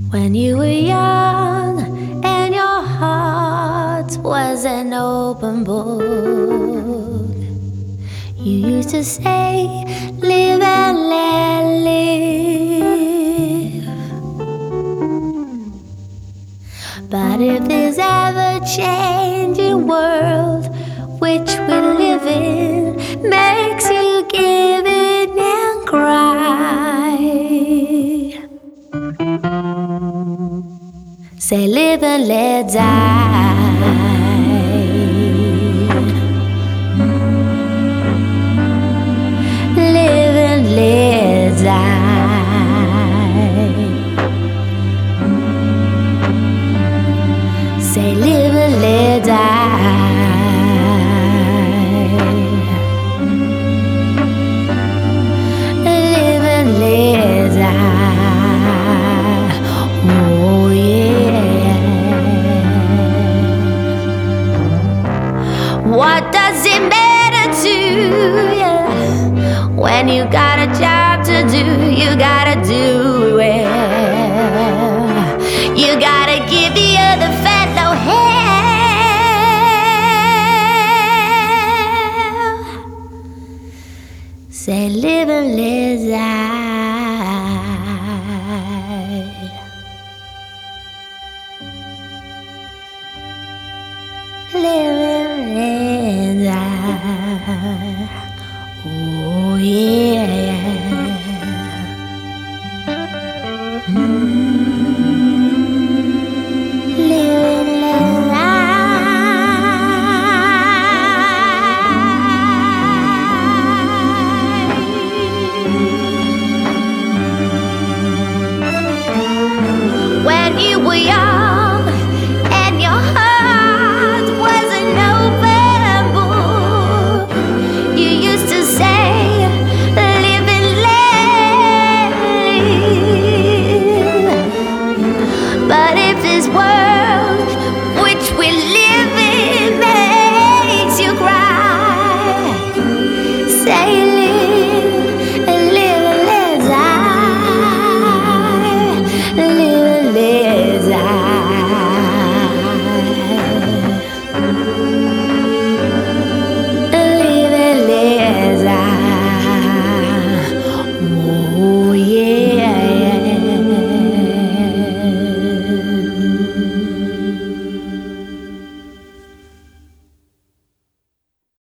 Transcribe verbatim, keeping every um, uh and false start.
When you were young and your heart was an open book, you used to say, live and let live. But if this ever-changing world which we live in makes you give in and cry, say live and let die. Live and let die. Say live and let die. Live and let die. Oh yeah. What does it matter to you when you got a job to do? You gotta do